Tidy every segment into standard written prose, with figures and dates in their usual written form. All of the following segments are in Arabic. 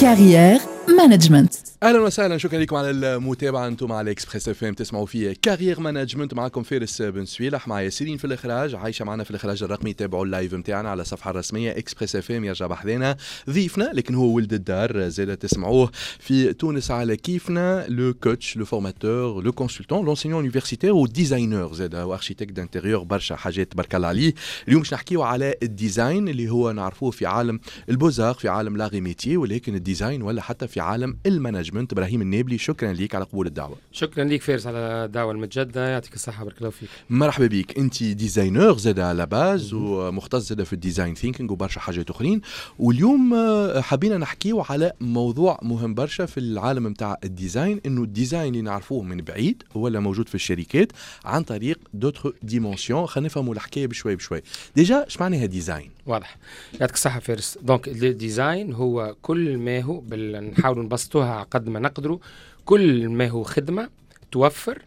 كارير مانجمنت. اهلا وسهلا، شكرا لكم على المتابعه. انتم على اكسبريس اف ام تسمعوا فيه كارير مانجمنت. معكم فارس بن سويلح، مع ياسرين في الاخراج، عايشه معنا في الاخراج الرقمي. تابعوا اللايف نتاعنا على الصفحه الرسميه اكسبريس اف ام. يرجع بحذانا ضيفنا لكن هو ولد الدار، زاد تسمعوه في تونس على كيفنا، لو كوتش، لو فورماتور، لو كونسلتون، لونسينيون يونيفرسيتير وديزاينر زاد، واركيتكت دانتيريور، برشا حاجات تبارك الله عليه. اليوم باش نحكيو على الديزاين اللي هو نعرفوه في عالم البوزار، في عالم لاغي ميتي، ولكن الديزاين ولا حتى في عالم المانجمنت. ابراهيم النابلي، شكرا ليك على قبول الدعوه. شكرا ليك فارس على الدعوه المتجدده، يعطيك الصحه، بارك الله فيك. مرحبا بك. انت ديزاينر زاد على باز ومختص زاد في الديزاين ثينكينج وبرشا حاجات اخرين، واليوم حبينا نحكيو على موضوع مهم برشا في العالم نتاع الديزاين، انه الديزاين اللي نعرفوه من بعيد ولا موجود في الشركات عن طريق دوتر ديمونسيون. خلينا نفهموا الحكايه بشوي بشوي. ديجا اش معناها ديزاين؟ واضح، يعطيك الصحه فارس. دونك الديزاين هو كل ما هو نحاول نبسطوها قد ما نقدروا، كل ما هو خدمه توفر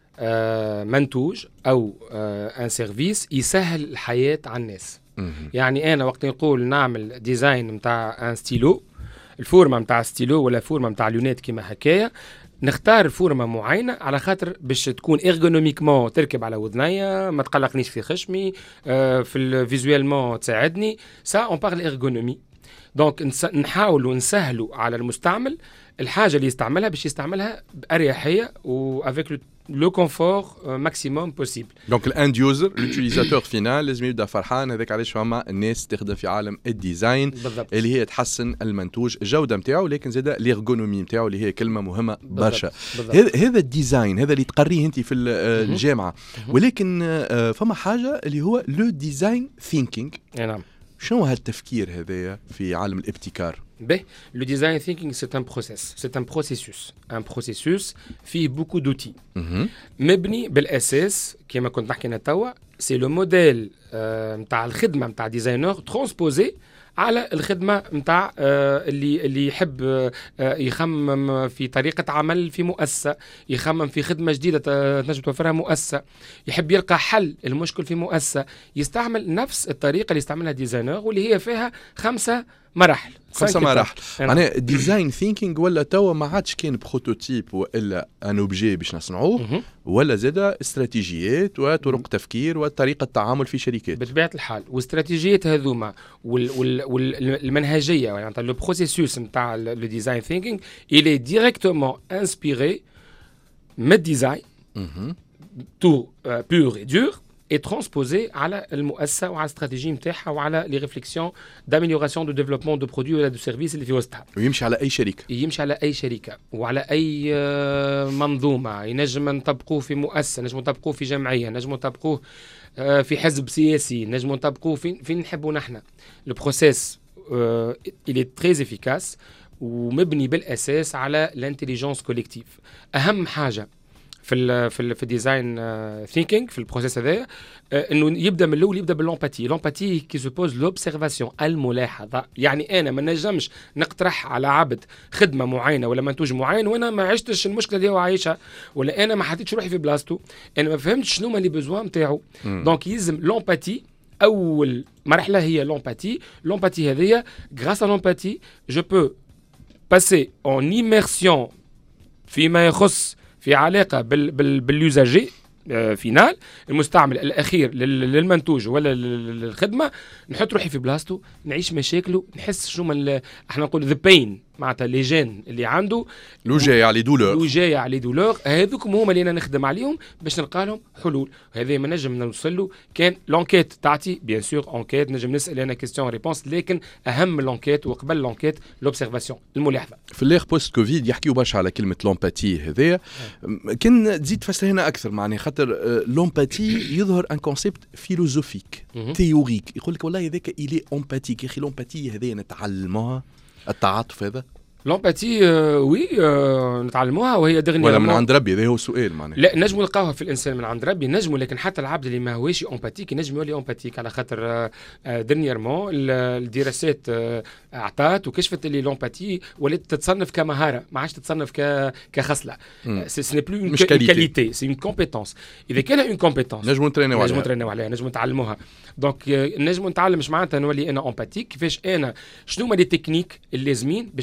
منتوج او ان سيرفيس يسهل الحياه على الناس. يعني انا وقت نقول نعمل ديزاين نتاع ان ستيلو، الفورمه نتاع ستيلو ولا فورمه نتاع لونات كيما هكايا، نختار فورمه معينه على خاطر باش تكون ارغونوميكمون تركب على وذنيا، ما تقلقنيش في خشمي، في الفيزوالمون تساعدني. سا اون بارل ارغونومي. دونك نحاولوا نسهلوا على المستعمل الحاجه اللي يستعملها باش يستعملها باريحيه وافيك لو كونفور ماكسيموم بوسيبل. دونك الاند يوزر، اليوتيليزاتور فينال لازم يبدا فرحان. هذاك علاش فما الناس تخدم في عالم الديزاين بالضبط، اللي هي تحسن المنتوج، الجوده نتاعو، لكن زاد الارغونومي نتاعو اللي هي كلمه مهمه برشا. هذا الديزاين هذا اللي تقريه انت في الجامعه، ولكن فما حاجه اللي هو لو ديزاين ثينكينج. نعم. شنو هالتفكير هذايا في عالم الابتكار؟ Le design thinking, c'est un process, c'est un processus. Un processus فيه beaucoup d'outils. مبني بالأساس كما كنت نحكي توا، c'est le modèle متاع الخدمة متاع ديزاينر ترانسبوزي على الخدمة متاع اللي يحب يخمم في طريقة عمل في مؤسسة، يخمم في خدمة جديدة تنجم توفرها مؤسسة، يحب يلقى حل المشكل في مؤسسة، يستعمل نفس الطريقة اللي يستعملها ديزاينر، واللي هي فيها 5 مراحل. معناها الديزاين ثينكينج ولا توا ما عادش كان بروتوتيب والا ان اوبجي باش نصنعوه، ولا زاد استراتيجيات وطرق تفكير وطريقه تعامل في شركات بطبيعه الحال. واستراتيجيات هذوما والمنهجيه يعني لو بروسيسوس نتاع لو ديزاين ثينكينج il est directement inspiré من الديزاين تو بور اي دور et transposé على المؤسسة وعلى الاستراتيجية متاعها وعلى لي ريفليكسيون d'amélioration de développement de produits ولا de services اللي في وسطها. ويمشي على أي شركة. يمشي على أي شركة وعلى أي منظومة. ينجم نطبقوه في مؤسسة، نجم نطبقوه في جمعية، نجم نطبقوه في حزب سياسي، نجم نطبقوه فين نحبوا نحن. le process il est très efficace ومبني بالأساس على l'intelligence collective. أهم حاجة في الديزاين ثينكينج في البروسيس هذايا انه يبدا من الاول، يبدا لومباتي كي سوبوز لوبسيرفاسيون، الملاحظه. يعني انا ما نجمش نقترح على عبد خدمه معينه ولا منتوج معين وانا ما عشتش المشكله اللي هو عايشها، ولا انا ما حطيتش روحي في بلاصتو، انا ما فهمتش شنو هما لي بيزوان نتاعو. دونك يلزم لومباتي. اول مرحله هي لومباتي هذيا. غراس ا لومباتي جو بو باسي اون ايميرسيون فيما يخص في علاقة باليوزاجي فينال، المستعمل الأخير للمنتوج ولا للخدمة، نحط روحي في بلاصتو، نعيش مشاكله، نحس شنو احنا نقول the pain معناتها لي جين اللي عنده، لو جاي على دولور هذوكم هما اللي انا نخدم عليهم باش نلقى لهم حلول. هذا ما نجم نوصل له كان لونكيت تاعتي بيان سور انكيت، نجم نسال انا كيستيون ريبونس، لكن اهم لونكيت وقبل لونكيت لوبسيرفاسيون، الملاحظه. في الاخ بوست كوفيد يحكيو برشا على كلمه لومباتي هذايا. كان تزيد تفسر هنا اكثر، معناها خاطر لومباتي يظهر ان كونسيبت فيلوزوفيك ثيوريك، يقول لك والله هذاك إلي امباتيك. يا اخي لومباتي هذايا نتعلموها، التعاطف هذا لومباتي وي نتعلموها وهي دغني ولا من عند ربي؟ هذا هو السؤال معناها. لا نجموا نلقاوها في الانسان من عند ربي، نجموا، لكن حتى العبد اللي ما هوش امباتيك نجم يولي امباتيك، على خاطر ديرنييرمون الدراسات اعطت وكشفت اللي لومباتي ولات تتصنف كمهاره، ما عادش تتصنف كخصله. سي ني بلو اون كاليتي، سي اون كومبيتونس. اذا كان اون كومبيتونس نجموا نترينيو عليها، نجموا نتعلموها. دونك نجموا نتعلم، مش معناتها نولي انا امباتيك. كيفاش انا شنو هما لي تكنيك اللازمين باش نجم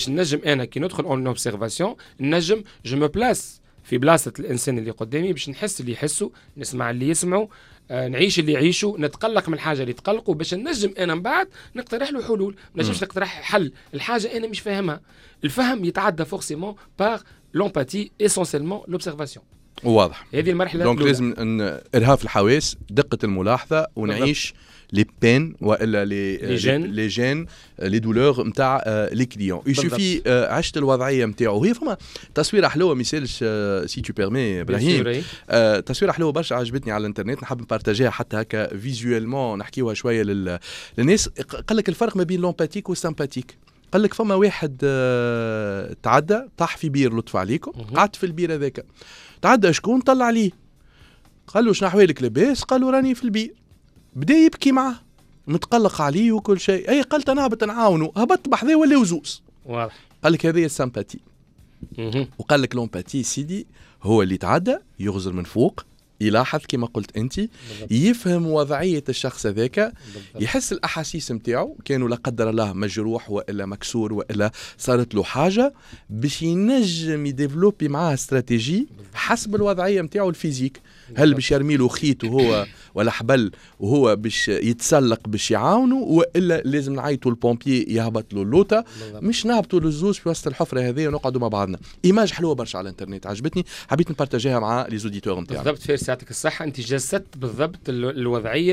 انا كي ندخل اون اوبسيرفاسيون نجم جو مو بلاس في بلاصه الانسان اللي قدامي باش نحس اللي يحسوا، نسمع اللي يسمعوا، نعيش اللي يعيشوا، نتقلق من الحاجه اللي تقلقوا، باش نجم انا من بعد نقترح له حلول. ما نجمش نقترح حل الحاجه انا مش فاهمها. الفهم يتعدى فورسيمون بار لومباتي اسونسيلمون لوبسيرفاسيون. واضح. هذه المرحله دونك لازم ارهاف الحواس، دقه الملاحظه، ونعيش لي بين والا لي جين لي دولور نتاع لي كليون. يشوفي عشت الوضعيه نتاعو. هي فما تصويره حلوه ما يسالش سي تو بيرمي ابراهيم، تصويره حلوه برشا عجبتني على الانترنت، نحب نبارتاجيها حتى هكا فيزوالمون نحكيوها شويه للناس. قال لك الفرق ما بين لومباتيك والسامباتيك. قال لك فما واحد تعدى طاح في بير لطف عليكم، قعدت في البير هذاك، تعدى شكون طلع عليه قال له شنو احوالك لاباس؟ قال له راني في البير. بدا يبكي معه متقلق عليه وكل شيء. اي قلت انا هبط نعاونه، هبط بحذاه ولا وزوز. واضح. قال لك هذه السامباتي. وقال لك لومباتي سيدي هو اللي تعدى يغزر من فوق، يلاحظ كما قلت انت، يفهم وضعيه الشخص هذاك، يحس الاحاسيس نتاعو، كانوا لا قدر الله مجروح والا مكسور والا صارت له حاجه، باش ينجم يديفلوبي معاه استراتيجي حسب الوضعيه نتاعو الفيزيك. هل باش يرمي له خيط وهو ولا حبل وهو باش يتسلق باش يعاونه، والا لازم نعيطوا البومبيي يهبط له اللوطه، مش نهبطوا للزوز في وسط الحفره هذه ونقعدوا مع بعضنا. ايماج حلوه برشا على الانترنت عجبتني، حبيت نبارتاجيها مع لي زوديتور نتاعنا. بالضبط، فارس يعطيك الصحه، انت جسدت بالضبط الوضعيه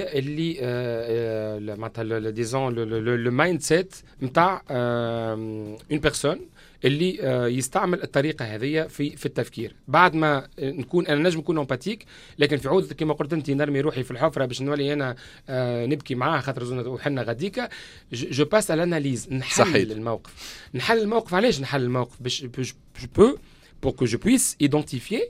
اللي معناتها ديزون لو مايند سيت نتاع اون بيرسون اللي يستعمل الطريقه هذه في التفكير. بعد ما نكون انا نجم نكون امباتيك، لكن في عوض كما قلت انت نرمي روحي في الحفره باش نولي انا نبكي معاه خاطر زونا وحنا غديكا، جو باس على الاناليز، نحلل الموقف. علاش نحلل الموقف؟ باش بو pour que je puisse identifier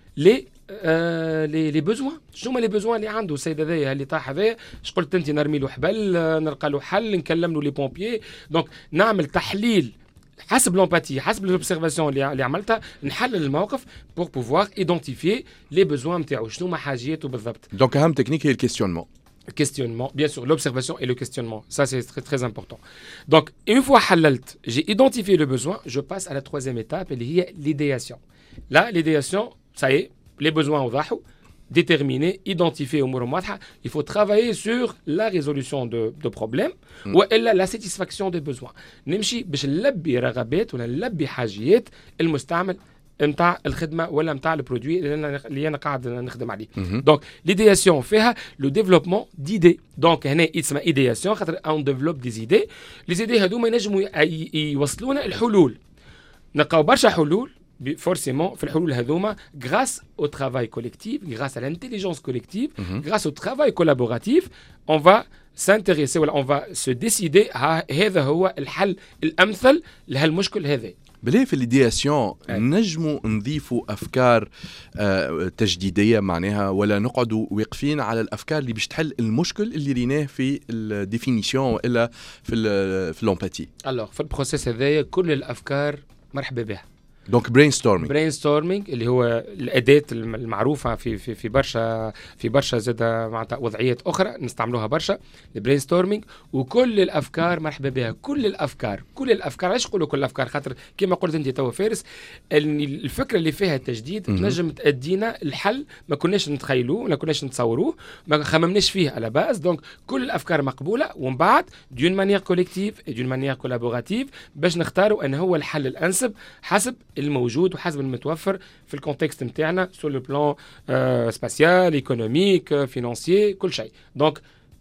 les besoins. شنو هما لي بوزوان اللي عنده السيد هذايا اللي طاح هذايا؟ اش قلت انت؟ نرمي له حبل، نلقى له حل، نكلم له لي بومبيي. دونك نعمل تحليل حسب لومباتي، حسب لوبسيرفاسيون اللي عملتها، نحلل الموقف pour pouvoir identifier les besoins نتاعو، شنو ما حاجياته بالضبط. دونك اهم تكنيك هي الكيستيونمون. Questionnement, bien sûr, l'observation et le questionnement, ça c'est très très important. Donc, une fois halalt, j'ai identifié le besoin, je passe à la troisième étape, elle est l'idéation. Là, l'idéation, ça y est, les besoins au dahou, déterminés, identifiés au mouromata, il faut travailler sur la résolution de problèmes ou la satisfaction des besoins. Nimshi, باش نلبي رغبات ولا نلبي حاجيات المستعمل نتاع الخدمه ولا نتاع البرودوي اللي انا قاعد نخدم عليه. دونك ليدياسيون فيها لو ديفلوبمون ديدي. دونك هنا اسمها ايدياسيون خاطر اون ديفلوب دي زيدي. لي زيدي هذوما ينجموا يوصلونا الحلول. نلقاو برشا حلول forcément في الحلول هذوما grâce au travail collectif, grâce à l'intelligence collective, grâce au travail collaboratif, on va s'intéresser ولا on va se décider هذا هو الحل الامثل لهالمشكل هذا. بليه في الإيدياسيون نجموا نضيفوا أفكار تجديدية معناها، ولا نقعدوا واقفين على الأفكار اللي باش تحل المشكل اللي ريناه في الديفينيسيون وإلا في اللومباتي؟ alors في البروسيس هذايا كل الأفكار مرحبا بها. دونك برين ستورمينج اللي هو الاداه المعروفه في برشا زاد معناتها وضعيات اخرى نستعملوها برشا. البرين ستورمينج وكل الافكار مرحبا بها. كل الافكار علاش نقولوا كل الافكار؟ خاطر كما قلت انت توا فارس، الفكره اللي فيها التجديد نجم تادينا الحل ما كناش نتخيلوه، ما كناش نتصوروه، ما خممناش فيه على باز. دونك كل الافكار مقبوله، ومن بعد دون مانيير كوليكتيف دون مانيير كولابوراتيف باش نختاروا ان هو الحل الانسب حسب الموجود وحسب المتوفر في الكونتكست نتاعنا سو لو بلان سباسيال ايكونوميك فينانسيي كل شيء. دونك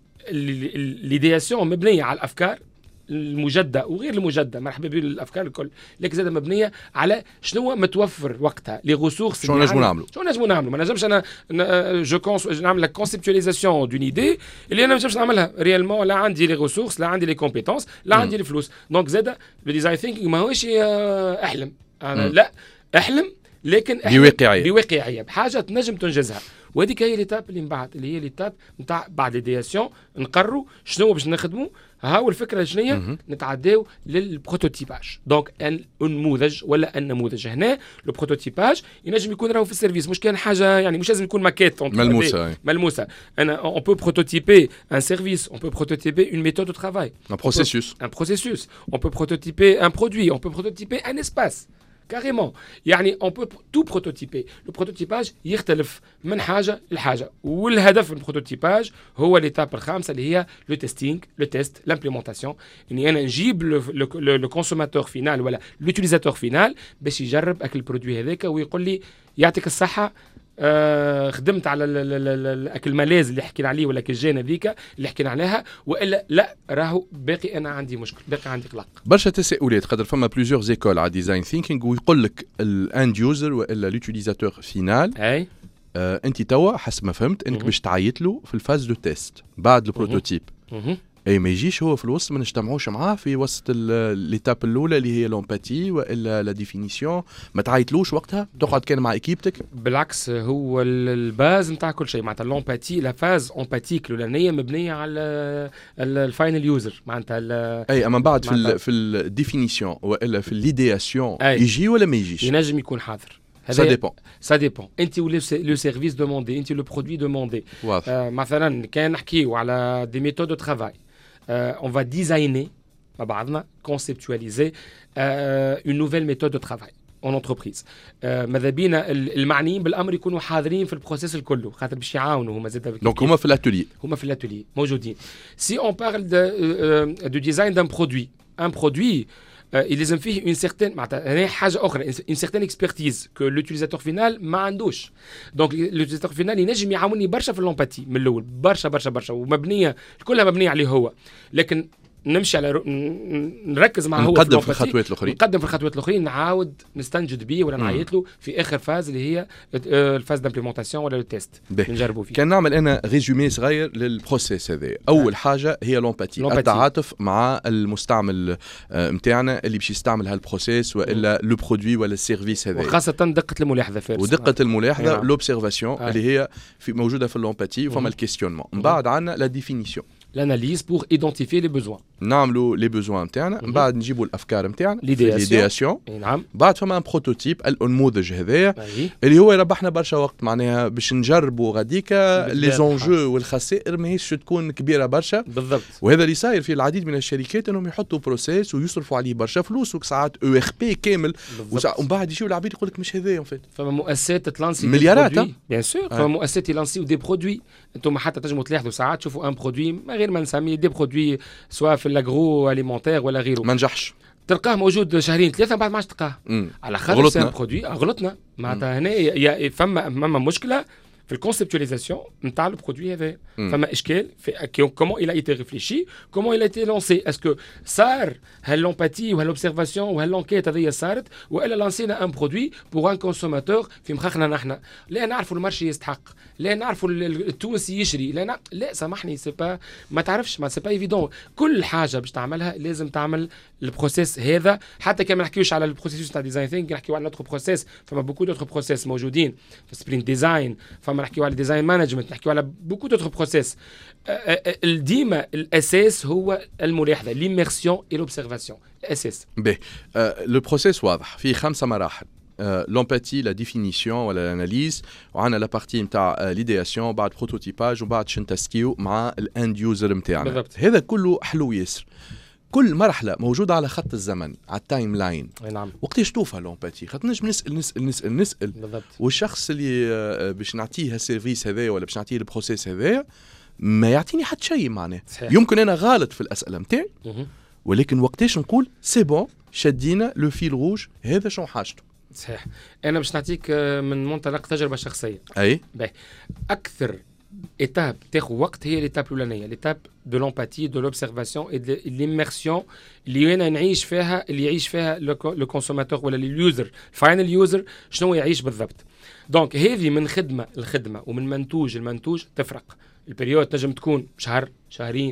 ليدياسيون مبنيه على الافكار المجدة وغير المجدة، مرحبا بين الافكار الكل، لكن زاد مبنيه على شنو متوفر وقتها، لي ريسورس شنو نجموا نعملوا. ما نجمش انا نعمل لا كونسيبتواليزاسيون دون ايدي اللي انا ما نجمش نعملها ريالمون، لا عندي لي ريسورس، لا عندي لي كومبيتونس، لا عندي الفلوس. دونك زاد لو ديزاين ثينكينغ ماهوش احلم انا لا احلم، لكن بواقعيه بحاجه تنجم تنجزها. وهذيك هي ليتاب اللي من بعد، اللي هي ليتاب نتاع بعد ليدياسيون، نقرروا شنو باش نخدموا. هاو الفكره شنو نتعداو للبروتوتيباج. دونك النموذج ولا النموذج هنا لو بروتوتيباج ينجم يكون راهو في السيرفيس، مش كان حاجه يعني مش لازم يكون ماكيت ملموسه. انا اون بو بروتوتيبي ان سيرفيس، اون بو بروتوتيبي اون ميثود دو ترافاي، un processus, on peut prototyper un produit, on peut prototyper un espace. Carrément. يعني on peut tout prototyper. Le prototypage يختلف من حاجة لحاجة. والهدف من البروتوتيباج هو l'étape الخامسة اللي هي le testing, le test, l'implémentation. إني أنا نجيب le consommateur final ولا l'utilisateur final باش يجرب أكل البرودوي هذاك ويقول لي يعطيك الصحة خدمت على الاكل ملاذ اللي حكينا عليه ولا كالجين هذيك اللي حكينا عليها، والا لا راهو باقي انا عندي مشكل، باقي عندي قلق. برشا تساؤلات قدر فما بليزيور زيكول على ديزاين ثينكينغ ويقول لك الاند يوزر والا لوتيليزاتور فينال اي انت توا حسب ما فهمت انك باش تعيط له في الفاز دو تيست بعد البروتوتيب، اي ما يجيش هو في الوسط ما نجتمعوش معاه في وسط ليتاب الاولى اللي هي لومباتي والا لا ديفينيسيون، ما تعيطلوش وقتها تقعد كان مع ايكيبتك؟ بالعكس هو الباز نتاع كل شيء معناتها لومباتي، لا فاز امباتيك الاولانيه مبنيه على الفاينل يوزر معناتها اي. اما بعد في الديفينيسيون والا في ليدياسيون يجي ولا ما يجيش؟ ينجم يكون حاضر. Ça dépend. انت لو سيرفيس دوموندي، انت لو برودوي دوموندي. مثلا كان نحكيو على دي ميثود دو ترافاي، on va designer مع بعضنا conceptualiser une nouvelle méthode de travail en entreprise. ماذا بينا المعنيين بالامر يكونوا حاضرين في البروسيس الكله خاطر باش يعاونوا هما زاد. دونك هما في الاتولي موجودين. Si on parle du design d'un produit, un produit يلزم فيه une certaine معناتها حاجه اخرى une certaine expertise que l'utilisateur final ما عندوش. دونك l'utilisateur final ينجم يعاوني برشا في اللومباتي من الاول، برشا ومبنيه كلها مبنيه عليه هو، لكن نمشي على نركز معه هو نقدم في الخطوات الاخرين نعاود نستنجد به ولا نعيط له في اخر فاز اللي هي الفاز دامبليمونتاسيون ولا التيست نجربوا فيه. كان نعمل انا ريزومي صغير للبروسيس هذا. اول حاجه هي لومباتي، التعاطف مع المستعمل نتاعنا اللي باش يستعمل هالبروسيس والا لو برودوي ولا السيرفيس هذا، وخاصه دقه الملاحظه فارس. ودقه الملاحظه لوبسيرفاسيون اللي هي في موجوده في اللومباتي، وفما الكيستيونمون. من بعد عندنا لا ديفينيسيون، l'analyse pour identifier les besoins. نعملوا لي بوزوان نتاعنا، من بعد نجيبوا الافكار نتاعنا ليدياسيون. نعم. بعد فما ان بروتوتيب النموذج هذايا اللي هو يربحنا برشا وقت معناها باش نجربوا غاديك لي زونجو والخسائر ماهيش تكون كبيره برشا. بالضبط. وهذا اللي صاير في العديد من الشركات انهم يحطوا بروسيس ويصرفوا عليه برشا فلوس وساعات او ار بي كامل، ومن بعد يجيو العبيد يقول لك مش هذايا فات. فما مؤسسات تلانسي مليارات بيان سور. فما مؤسسات يلانسيو دي برودوي، انتم حتى تنجموا تلاحظوا ساعات تشوفوا ان برودوي من غير ما نسميه دي برودوي سواء في الاغرو اليمونتير ولا غيره، ما نجحش، تلقاه موجود شهرين ثلاثه بعد ما عادش تلقاه على خاطر سي برودوي غلطنا. معناتها هنا فما مشكله في الكونسيبتواليزاسيون نتاع لو برودوي هذا. فما اشكال في كومون il a été réfléchi, comment il a été lancé. est-ce que صار هاللومباتي وهالوبسيرفاسيون وهاللونكيت هذه صارت ولا لانسينا ان برودوي بور ان كونسوماتور في مخاخنا نحن؟ لا نعرفوا المارشي يستحق، لا نعرفوا التونسي يشري، لا سامحني سي با ما تعرفش، ما سي با ايفيدون. كل حاجه باش تعملها لازم تعمل البروسيس هذا. حتى كان ما نحكيوش على البروسيس تاع ديزاين ثينك، نحكيو على نوتر بروسيس. فما بوكو دوتر بروسيس موجودين في سبرينت ديزاين، فما نحكيو على ديزاين مانجمنت، نحكيو على بوكو دوتر بروسيس. ديما الاساس هو الملاحظه، ليميرسيون اي لوبسيرفاسيون، الاساس. باهي لو بروسيس واضح في 5 مراحل: لومباتي، لا ديفينيسيون ولا الاناليز، وعندنا لا بارتي نتاع ليدياسيون، بعد بروتوتيباج، وبعد شنتسكيو مع الاند يوزر نتاعنا. هذا كله حلو ياسر. كل مرحله موجوده على خط الزمن، على التايم لاين. نعم. وقتاش توفى لومباتي؟ خاطر نجم نسال بالضبط. والشخص اللي باش نعطيه السيرفيس هذايا ولا باش نعطيه البروسيس هذايا ما يعطيني حتى شيء معناه. يمكن انا غلط في الاسئله نتاعي، ولكن وقتاش نقول سي بون شدينا لو فيل روج، هذا شنو حاجته. صحيح. انا باش نعطيك من منطلق تجربه شخصيه. اي باهي. اكثر étape تاخذ وقت هي l'étape الاولانيه، l'étape de l'empathie, de l'observation et de l'immersion اللي انا نعيش فيها، اللي يعيش فيها لو كونسوماتور ولا اليوزر، الفاينل يوزر شنو يعيش بالضبط. دونك هذه من خدمه لخدمه ومن منتوج المنتوج تفرق. البريود تنجم تكون شهر، شهرين،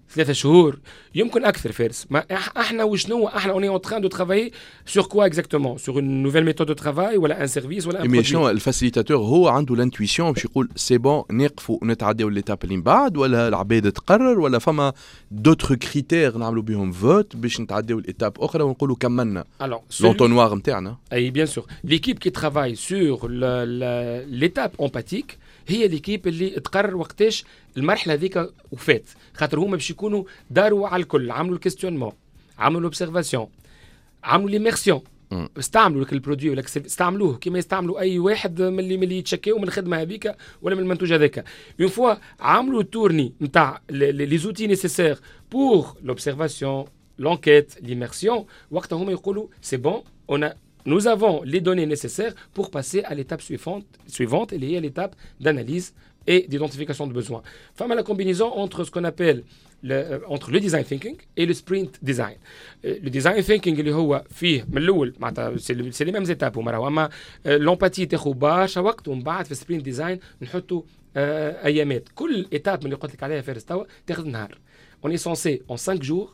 3 شهور يمكن اكثر فارس. ما احنا وشنو احنا اوني اون تران دو ترافاي سور كوا اكزاكتومون سور اون نوفيل ميثود دو ترافاي ولا ان سيرفيس ولا ان مي شنو الفاسيليتاتور هو عنده لانتويسيون باش يقول سي بون نقفوا ونتعداو ليتاب اللي من بعد ولا العباد تقرر ولا فما دوتر كريتير نعملوا بهم فوت باش نتعداو ليتاب اخرى ونقولوا كملنا لونتونوار نتاعنا. اي بيان سور ليكيب كي ترافاي سور ليتاب امباتيك هي ليكيب اللي تقرر وقتاش المرحله هذيك وفات، خاطر هما باش يكونوا داروا على الكل، عملوا الكيستيونمون، عملوا لوبسيرفاسيون، عملوا ليميرسيون، استعملوا لك البرودوي ولا استعملوه كما يستعملوا اي واحد من اللي يتشكاو من الخدمه هذيك ولا من المنتوج هذاك. اون فوا عملوا التورني نتاع لي زوتي نيسيسير بور لوبسيرفاسيون لونكيت ليميرسيون، وقتها هما يقولوا سي بون اون nous avons les données nécessaires pour passer à l'étape suivante, et liée à l'étape d'analyse et d'identification de besoins. Enfin, la combinaison entre ce qu'on appelle entre le design thinking et le sprint design. Le design thinking اللي هو فيه من الأول معناتها سي لي ميم زيتاب ومرة، أما لومباتي تاخذ برشا وقت، ومن بعد في السبرينت ديزاين نحطوا أيامات. كل إتاب من اللي قلت لك عليها فارس توا تاخذ نهار. On est censé en 5 jours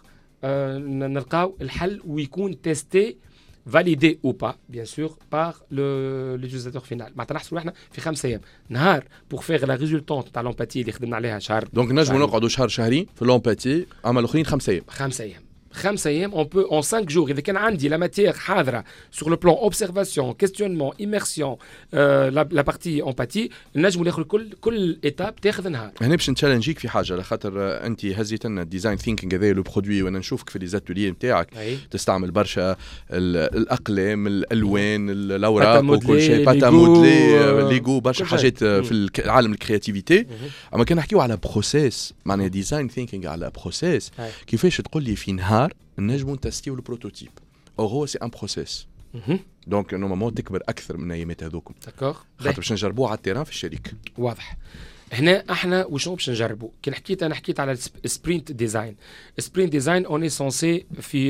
نلقاو الحل ويكون تيستي validé ou pas, bien sûr, par l'utilisateur final. معناتها نحصلوا احنا في 5 أيام نهار pour faire la résultante تاع l'empathie اللي خدمنا عليها شهر. دونك نجموا نقعدوا شهر شهرين في l'empathie، اما الاخرين 5 أيام. 5 أيام. 5 أيام on peut en 5 jours إذا كان عندي la matière حاضرة sur le plan observation, questionnement, immersion, la partie empathie، نجموا ناخذ كل étape تاخذ نهار. هنا باش نتشالنجيك في حاجه، لخاطر انت هزيت لنا الديزاين ثينكينغ هذا لو برودوي، وانا نشوفك في لي زاتولي نتاعك تستعمل برشا الاقلام، الالوان، الاوراق وكل شيء، باتا مودلي، ليغو، برشا حاجات في العالم الكرياتيفيتي. اما كان نحكيو على بروسيس، معناها ديزاين ثينكينغ على بروسيس، كيفاش تقول لي في نهار نجمو نتستيو البروتوتيب او هو سي ان بروسيس. دونك نورمالمون تكبر اكثر من ايامات هذوكم، داكوغ، خاطر باش نجربوه على التيران في الشركه. واضح. هنا احنا وشنو باش نجربوا؟ كي حكيت على السبرينت ديزاين. السبرينت ديزاين اوني سونسي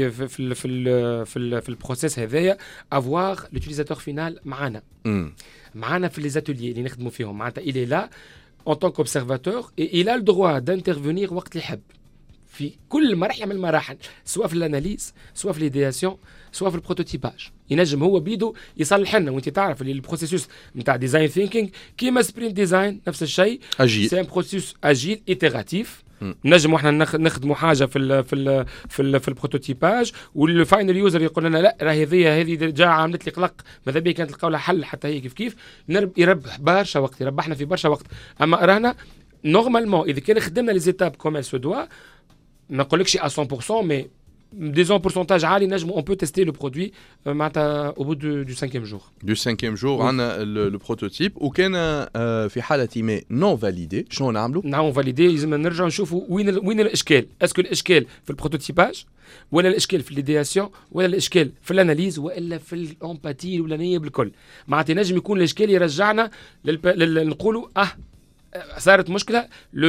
في البروسيس هذايا افوار لوتيليزاتور فينال معانا في لي زاتوليي اللي نخدموا فيهم، معناتها il est là en tant qu'observateur et il a le droit d'intervenir وقت اللي يحب في كل مرحله من المراحل، سواء في الاناليز، سواء في ليدياسيون، سواء في البروتوتيباج. ينجم هو بيدو يصلح لنا، وانت تعرف اللي البروسيسوس نتاع ديزاين ثينكينغ كيما سبرينت ديزاين نفس الشيء، سي ان بروسيس اجيل ايتيراتيف. نجم احنا نخدموا حاجه في البروتوتيباج، والفاينل يوزر يقول لنا لا راه هذه جا عملت لي قلق، ماذا بيا كانت تلقاو لها حل حتى هي كيف يربح برشا وقت، يربحنا في برشا وقت. اما رانا نورمالمون اذا كان خدمنا لي زيتاب كوم ال سو دوا، ما نقولكش 100% مي ديزون بورسونتاج عالي نجم اون بو تيستي لو برودوي معناتها او بو دو 5e جور. دو 5e جور عندنا لو بروتوتيب، وكان في حاله ما نون فاليدي شنو نعملوا؟ نعم فاليدي، لازم نرجعوا نشوفوا وين الاشكال، اسكو الاشكال في البروتوتيباج ولا الاشكال في ليدياسيون ولا الاشكال في الاناليز ولا في الامباتي الولانيه بالكل. معناتها نجم يكون الاشكال يرجعنا نقولوا صارت مشكله،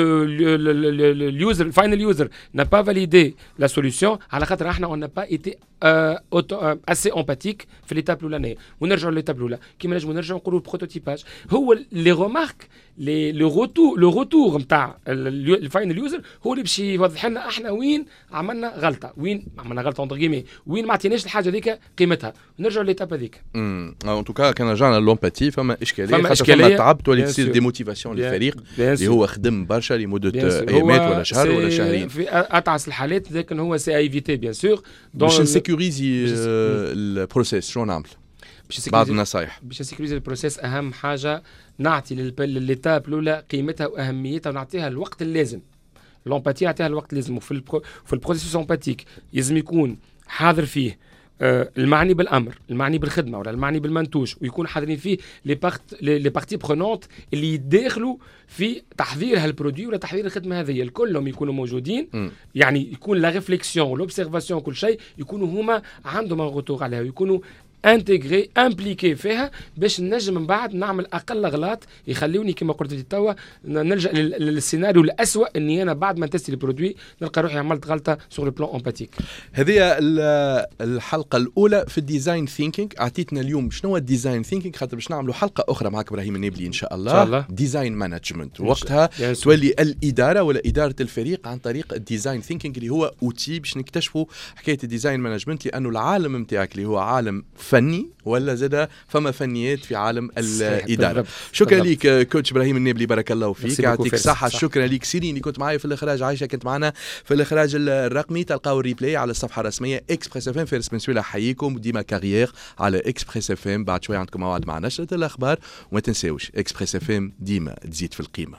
اليوزر الفاينل يوزر n'a pas validé la solution على خاطر احنا on n'a pas été assez empathique في ليتاب الاولانيه. ونرجعوا لليتاب الاولى كيما نجموا نرجعوا نقولوا البروتوتيباج. هو لي ريمارك لو روتور نتاع الفاينل يوزر هو اللي باش يوضح لنا احنا وين عملنا غلطه، وين عملنا غلطه اونتر كيمي، وين ما عطيناش الحاجه هذيك قيمتها، ونرجعوا لليتاب هذيك. ان توكا كان رجعنا للومباتي فما اشكاليه، خاطر فما تعب تولي تصير ديموتيفاسيون للفريق اللي هو خدم برشا لمده ايامات ولا شهر ولا شهرين. في اتعس الحالات لكن هو سي ايفيتي بيان سور. باش نسيكوريزي البروسيس شنو نعمل؟ بعض النصائح باش نسيكوريزي البروسيس. اهم حاجه نعطي للتاب الاولى قيمتها واهميتها، ونعطيها الوقت اللازم. لومباتي نعطيها الوقت اللازم، في البروسيس امباتيك لازم يكون حاضر فيه المعني بالامر، المعني بالخدمه ولا المعني بالمنتوج، ويكون حاضرين فيه لي بارتي برونونت اللي يداخلوا في تحضير هالبرودوي ولا تحضير الخدمه هذه، كلهم يكونوا موجودين. يعني يكون لا ريفليكسيون ولوبسيرفاسيون كل شيء يكونوا هما عندهم روتور عليها، ويكونوا انتجري امبليكي فيها باش نجم من بعد نعمل اقل غلط يخلوني كما قلت لي توا نلجا للسيناريو الاسوء اني انا بعد ما نتستي البرودوي نلقى روحي عملت غلطه سوغ لو بلان امباتيك. هذه الحلقه الاولى في الديزاين ثينكينج. اعطيتنا اليوم شنو هو الديزاين ثينكينج، خاطر باش نعملوا حلقه اخرى معك ابراهيم النابلي ان شاء الله. ديزاين مانجمنت وقتها تولي الاداره ولا اداره الفريق عن طريق الديزاين ثينكينج اللي هو اوتي باش نكتشفوا حكايه الديزاين مانجمنت، لانه العالم نتاعك اللي هو عالم فني ولا زاد فما فنيات في عالم الاداره. شكرا لك كوتش ابراهيم النابلي، بارك الله فيك، يعطيك الصحه. شكرا لك سيرين اللي كنت معايا في الاخراج، عايشه كنت معنا في الاخراج الرقمي. تلقاو الريبلاي على الصفحه الرسميه اكسبريس اف ام. فارس بن سويلة حييكم، ديما كارير على اكسبريس اف ام. بعد شويه عندكم موعد مع نشره الاخبار، وما تنساوش اكسبريس اف ام ديما تزيد في القيمه.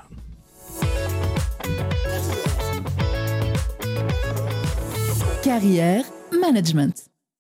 Carrière Management.